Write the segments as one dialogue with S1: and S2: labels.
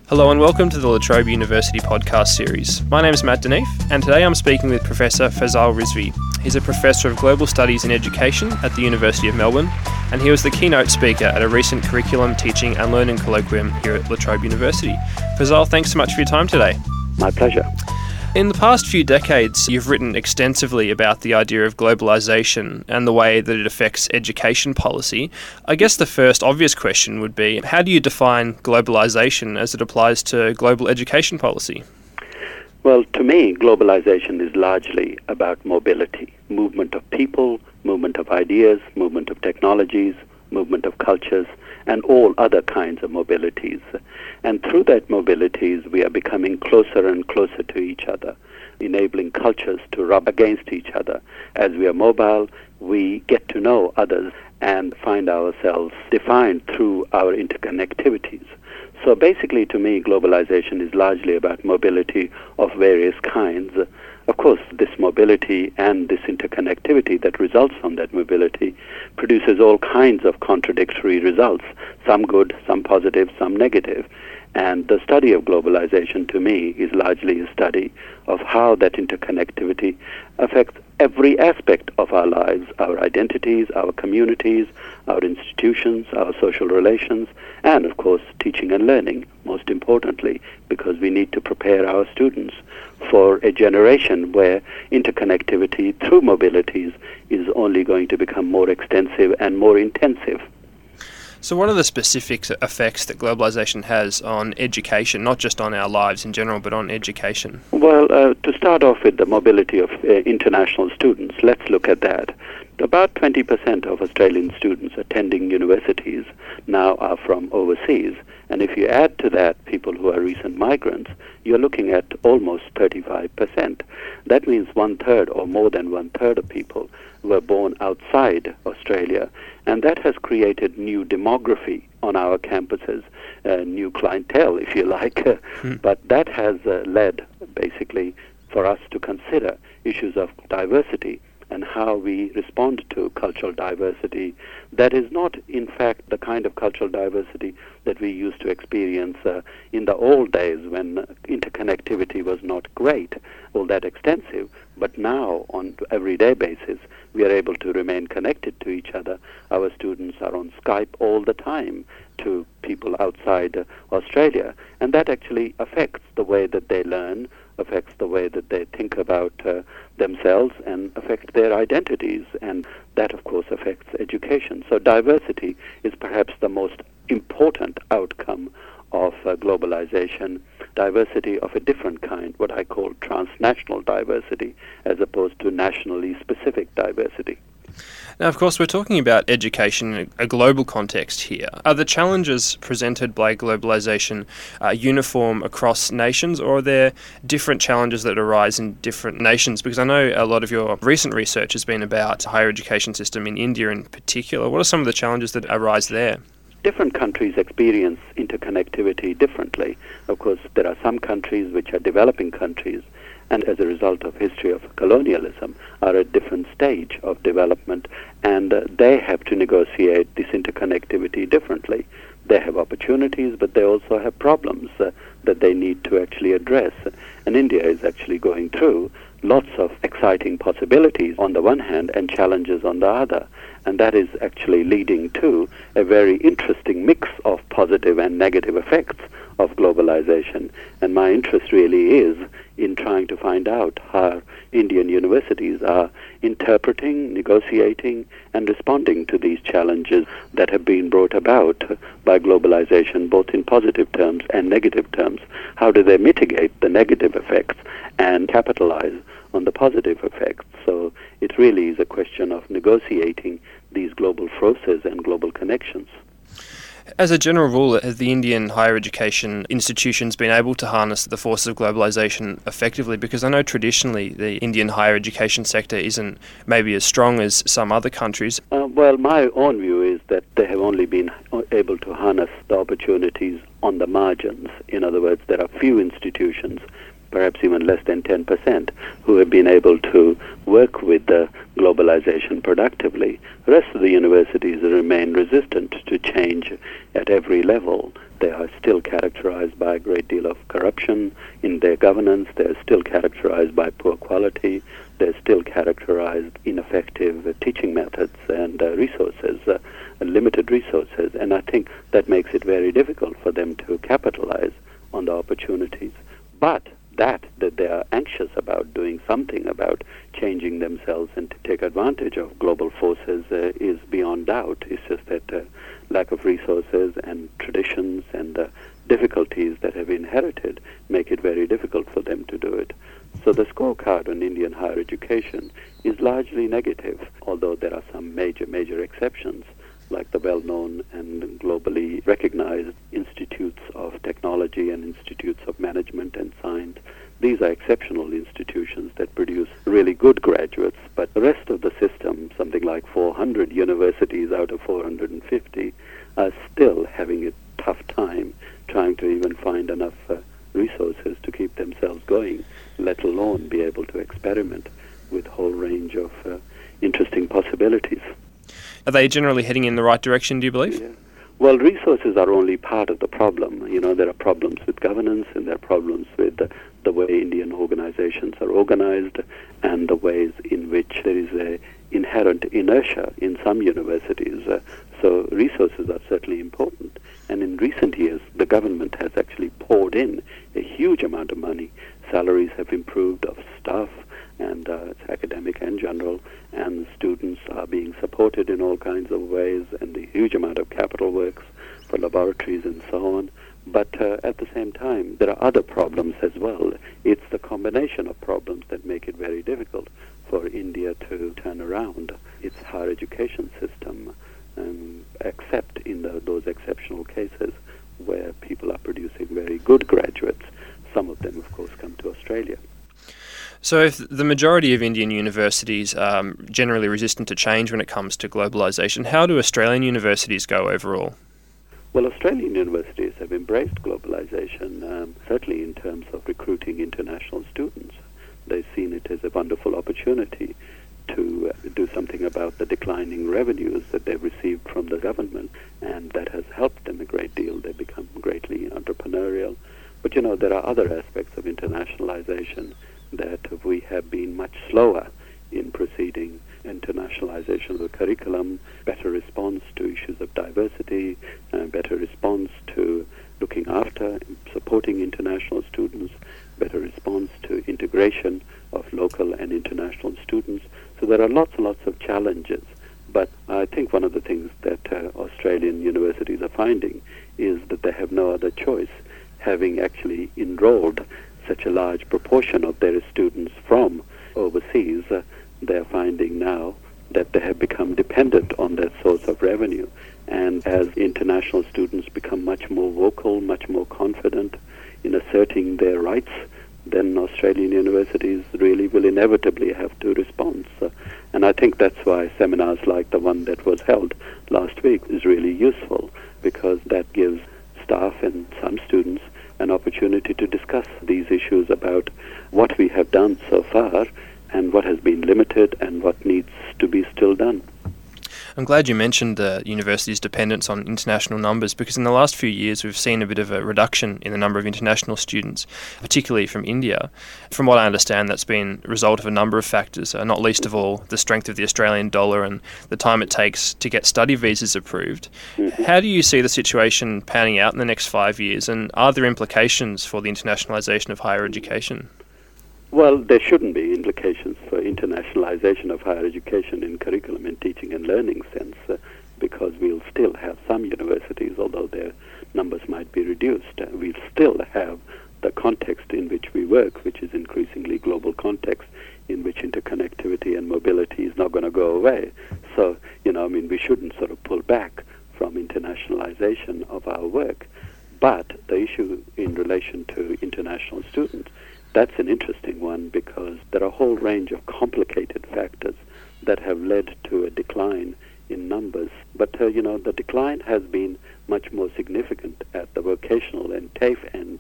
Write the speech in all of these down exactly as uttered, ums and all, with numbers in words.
S1: Hello and welcome to the La Trobe University podcast series. My name is Matt Deneef, and today I'm speaking with Professor Faisal Rizvi. He's a Professor of Global Studies in Education at the University of Melbourne, and he was the keynote speaker at a recent Curriculum, Teaching and Learning Colloquium here at La Trobe University. Faisal, thanks so much for your time today.
S2: My pleasure.
S1: In the past few decades, you've written extensively about the idea of globalisation and the way that it affects education policy. I guess the first obvious question would be, how do you define globalisation as it applies to global education policy?
S2: Well, to me, globalization is largely about mobility, movement of people, movement of ideas, movement of technologies, movement of cultures, and all other kinds of mobilities. And through that mobilities, we are becoming closer and closer to each other, enabling cultures to rub against each other. As we are mobile, we get to know others and find ourselves defined through our interconnectivities. So basically, to me, globalization is largely about mobility of various kinds. Of course, this mobility and this interconnectivity that results from that mobility produces all kinds of contradictory results, some good, some positive, some negative. And the study of globalization, to me, is largely a study of how that interconnectivity affects every aspect of our lives, our identities, our communities, our institutions, our social relations, and, of course, teaching and learning, most importantly, because we need to prepare our students for a generation where interconnectivity through mobilities is only going to become more extensive and more intensive.
S1: So what are the specific effects that globalisation has on education, not just on our lives in general, but on education?
S2: Well, uh, to start off with the mobility of uh, international students, let's look at that. About twenty percent of Australian students attending universities now are from overseas. And if you add to that people who are recent migrants, you're looking at almost thirty-five percent. That means one-third or more than one-third of people were born outside Australia. And that has created new demography on our campuses, uh, new clientele, if you like. Mm. But that has uh, led, basically, for us to consider issues of diversity and how we respond to cultural diversity that is not, in fact, the kind of cultural diversity that we used to experience uh, in the old days when interconnectivity was not great, all that extensive. But now, on an everyday basis, we are able to remain connected to each other. Our students are on Skype all the time to people outside uh, Australia, and that actually affects the way that they learn, affects the way that they think about uh, themselves, and affects their identities, and that, of course, affects education. So diversity is perhaps the most important outcome of uh, globalization, diversity of a different kind, what I call transnational diversity, as opposed to nationally specific diversity.
S1: Now, of course, we're talking about education in a global context here. Are the challenges presented by globalization uh, uniform across nations, or are there different challenges that arise in different nations? Because I know a lot of your recent research has been about the higher education system in India in particular. What are some of the challenges that arise there?
S2: Different countries experience interconnectivity differently. Of course, there are some countries which are developing countries, and as a result of history of colonialism, are at different stage of development, and uh, they have to negotiate this interconnectivity differently. They have opportunities, but they also have problems uh, that they need to actually address. And India is actually going through lots of exciting possibilities on the one hand and challenges on the other. And that is actually leading to a very interesting mix of positive and negative effects of globalization. And my interest really is in trying to find out how Indian universities are interpreting, negotiating, and responding to these challenges that have been brought about by globalization, both in positive terms and negative terms. How do they mitigate the negative effects and capitalize on the positive effects? So it really is a question of negotiating these global forces and global connections.
S1: As a general rule, has the Indian higher education institutions been able to harness the forces of globalization effectively? Because I know traditionally the Indian higher education sector isn't maybe as strong as some other countries.
S2: Uh, well, my own view is that they have only been able to harness the opportunities on the margins. In other words, there are few institutions, perhaps even less than ten percent, who have been able to work with the globalization productively. The rest of the universities remain resistant to change at every level. They are still characterized by a great deal of corruption in their governance. They're still characterized by poor quality. They're still characterized ineffective uh, teaching methods and uh, resources, uh, limited resources. And I think that makes it very difficult for them to capitalize on the opportunities. But that, that they are anxious about doing something about changing themselves and to take advantage of global forces uh, is beyond doubt. It's just that uh, lack of resources and traditions and uh, difficulties that have inherited make it very difficult for them to do it. So the scorecard on Indian higher education is largely negative, although there are some major, major exceptions, like the well-known and globally recognized institutes of technology and institutes of management and science. These are exceptional institutions that produce really good graduates, but the rest of the system, something like four hundred universities out of four hundred fifty, are still having a tough time trying to even find enough uh, resources to keep themselves going, let alone be able to experiment with a whole range of uh, interesting possibilities.
S1: Are they generally heading in the right direction, do you believe?
S2: Yeah. Well, resources are only part of the problem. You know, there are problems with governance and there are problems with the, the way Indian organizations are organized and the ways in which there is a inherent inertia in some universities. Uh, so resources are certainly important. And in recent years, the government has actually poured in a huge amount of money. Salaries have improved of staff, and uh, it's academic and general, and students are being supported in all kinds of ways, and a huge amount of capital works for laboratories and so on. But uh, at the same time, there are other problems as well. It's the combination of problems that make it very difficult for India to turn around its higher education system, um, except in the, those exceptional cases where people are producing very good graduates. Some of them, of course, come to Australia.
S1: So if the majority of Indian universities are um, generally resistant to change when it comes to globalisation, how do Australian universities go overall?
S2: Well, Australian universities have embraced globalization, um, certainly in terms of recruiting international students. They've seen it as a wonderful opportunity to uh, do something about the declining revenues that they've received from the government, and that has helped them a great deal. They've become greatly entrepreneurial. But, you know, there are other aspects of internationalization that we have been much slower in proceeding. Internationalization of the curriculum, better response to issues of diversity, uh, better response to looking after, supporting international students, better response to integration of local and international students. So there are lots and lots of challenges. But I think one of the things that uh, Australian universities are finding is that they have no other choice, having actually enrolled such a large proportion of their students from overseas. Uh, they're finding now that they have become dependent on that source of revenue. And as international students become much more vocal, much more confident in asserting their rights, then Australian universities really will inevitably have to respond. So, and I think that's why seminars like the one that was held last week is really useful, because that gives staff and some students an opportunity to discuss these issues about what we have done so far and what has been limited and what needs to be still done.
S1: I'm glad you mentioned the university's dependence on international numbers, because in the last few years we've seen a bit of a reduction in the number of international students, particularly from India. From what I understand, that's been a result of a number of factors, uh, not least of all the strength of the Australian dollar and the time it takes to get study visas approved. Mm-hmm. How do you see the situation panning out in the next five years, and are there implications for the internationalisation of higher education?
S2: Well, there shouldn't be implications for internationalization of higher education in curriculum and teaching and learning sense, uh, because we'll still have some universities, although their numbers might be reduced. Uh, we'll still have the context in which we work, which is increasingly global context, in which interconnectivity and mobility is not going to go away. So, you know, I mean, we shouldn't sort of pull back from internationalization of our work. But the issue in relation to international students, that's an interesting one, because there are a whole range of complicated factors that have led to a decline in numbers. But, uh, you know, the decline has been much more significant at the vocational and TAFE end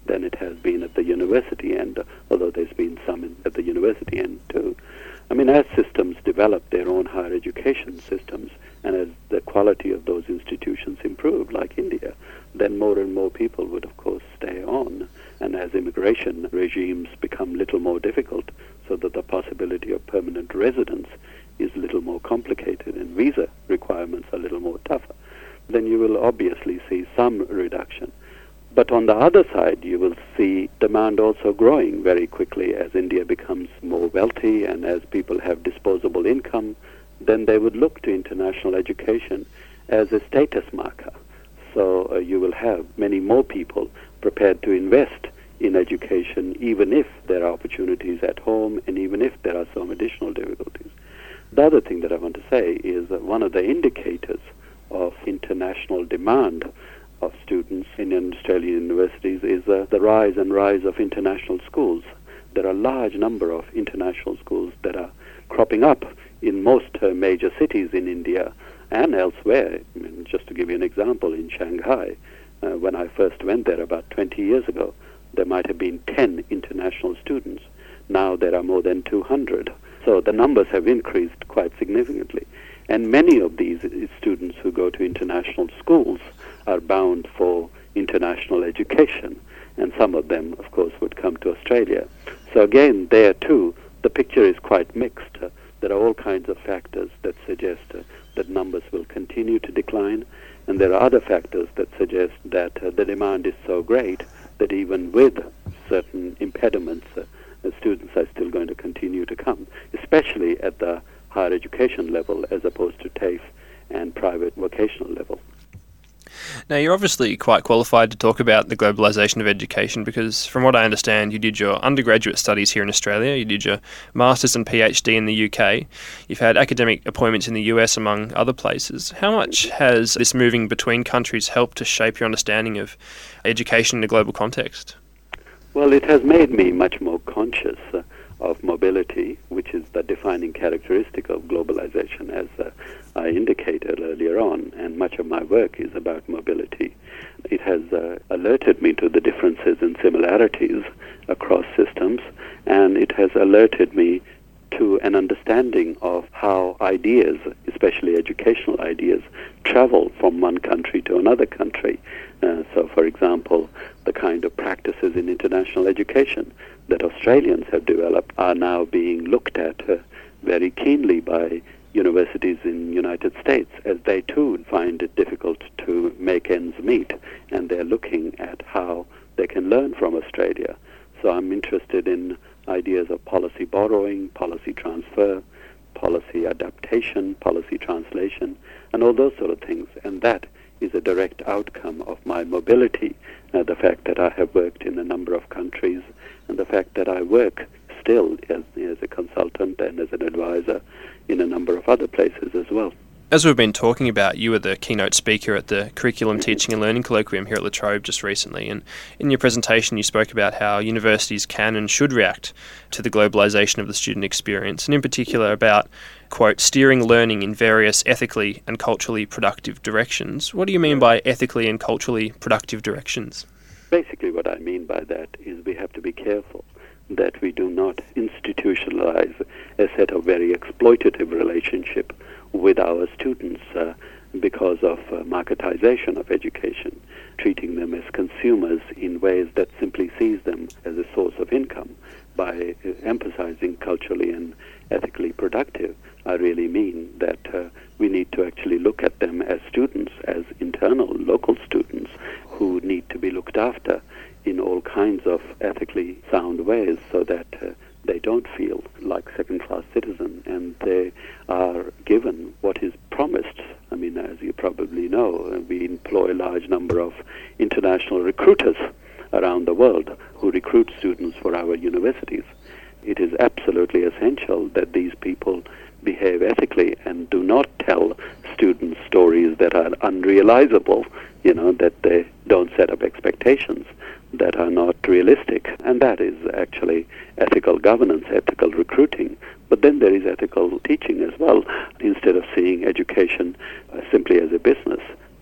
S2: than it has been at the university end, although there's been some in, at the university end too. I mean, as systems develop their own higher education systems, and as the quality of those institutions improve, like India, then more and more people would, of course, stay on. And as immigration regimes become little more difficult, so that the possibility of permanent residence is a little more complicated and visa requirements are a little more tougher, then you will obviously see some reduction. But on the other side, you will see demand also growing very quickly as India becomes more wealthy and as people have disposable income. Then they would look to international education as a status marker. So uh, you will have many more people prepared to invest in education, even if there are opportunities at home and even if there are some additional difficulties. The other thing that I want to say is that one of the indicators of international demand of students in Australian universities is uh, the rise and rise of international schools. There are a large number of international schools that are cropping up in most uh, major cities in India and elsewhere. I mean, just to give you an example, in Shanghai, uh, when I first went there about twenty years ago, there might have been ten international students. Now there are more than two hundred. So the numbers have increased quite significantly. And many of these students who go to international schools are bound for international education. And some of them, of course, would come to Australia. So again, there too, the picture is quite mixed. Uh, there are all kinds of factors that suggest uh, that numbers will continue to decline. And there are other factors that suggest that uh, the demand is so great that even with certain impediments, uh, the students are still going to continue to come, especially at the higher education level as opposed to TAFE and private vocational level.
S1: Now, you're obviously quite qualified to talk about the globalisation of education because, from what I understand, you did your undergraduate studies here in Australia, you did your Masters and PhD in the U K, you've had academic appointments in the U S, among other places. How much has this moving between countries helped to shape your understanding of education in a global context?
S2: Well, it has made me much more conscious uh, of mobility, which is the defining characteristic of globalization, as uh, I indicated earlier on, and much of my work is about mobility. It has uh, alerted me to the differences and similarities across systems, and it has alerted me to an understanding of how ideas, especially educational ideas, travel from one country to another country. Uh, so, for example, the kind of practices in international education that Australians have developed are now being looked at uh, very keenly by universities in the United States, as they too find it difficult to make ends meet, and they're looking at how they can learn from Australia. So I'm interested in ideas of policy borrowing, policy transfer, policy adaptation, policy translation, and all those sort of things. And that is a direct outcome of my mobility, uh, the fact that I have worked in a number of countries, and the fact that I work still as, as a consultant and as an advisor in a number of other places as well.
S1: As we've been talking about, you were the keynote speaker at the Curriculum Teaching and Learning Colloquium here at La Trobe just recently, and in your presentation you spoke about how universities can and should react to the globalisation of the student experience, and in particular about, quote, steering learning in various ethically and culturally productive directions. What do you mean by ethically and culturally productive directions?
S2: Basically what I mean by that is we have to be careful that we do not institutionalize a set of very exploitative relationship with our students uh, because of uh, marketization of education, treating them as consumers in ways that simply sees them as a source of income. By uh, emphasizing culturally and ethically productive, I really mean that uh, we need to actually look at them as students, as internal local students who need to be looked after in all kinds of ethically sound ways so that uh, they don't feel like second-class citizens and they are given what is promised. I mean, as you probably know, we employ a large number of international recruiters around the world who recruit students for our universities. It is absolutely essential that these people behave ethically and do not tell students stories that are unrealizable, you know, that they don't set up expectations that are not realistic. And that is actually ethical governance, ethical recruiting. But then there is ethical teaching as well. Instead of seeing education uh, simply as a business,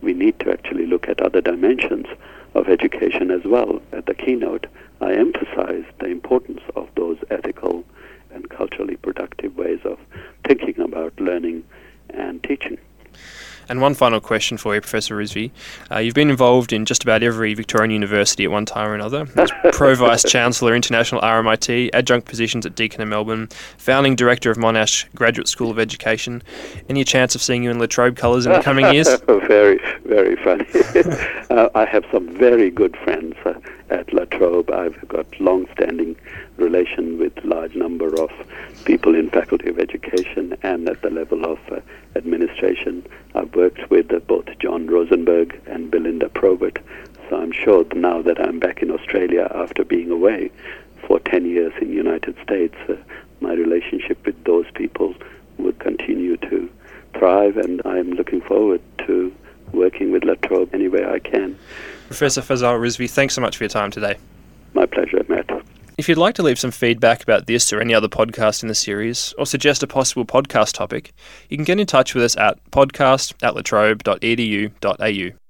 S2: we need to actually look at other dimensions of education as well. At the keynote, I emphasized the importance of those ethical and culturally productive ways of thinking about learning and teaching.
S1: And one final question for you, Professor Rizvi. Uh, you've been involved in just about every Victorian university at one time or another. As Pro Vice Chancellor, International R M I T, adjunct positions at Deakin and Melbourne, founding director of Monash Graduate School of Education. Any chance of seeing you in La Trobe colours in the coming years?
S2: Very, very funny. uh, I have some very good friends uh, at La Trobe. I've got long-standing relation with a large number of people in Faculty of Education and at the level of uh, administration. I've worked with uh, both John Rosenberg and Belinda Probert, so I'm sure now that I'm back in Australia after being away for ten years in the United States, uh, my relationship with those people would continue to thrive, and I'm looking forward to working with La Trobe any way I can.
S1: Professor Fazal Rizvi, thanks so much for your time today.
S2: My pleasure, Matt.
S1: If you'd like to leave some feedback about this or any other podcast in the series, or suggest a possible podcast topic, you can get in touch with us at podcast at latrobe dot e d u dot a u.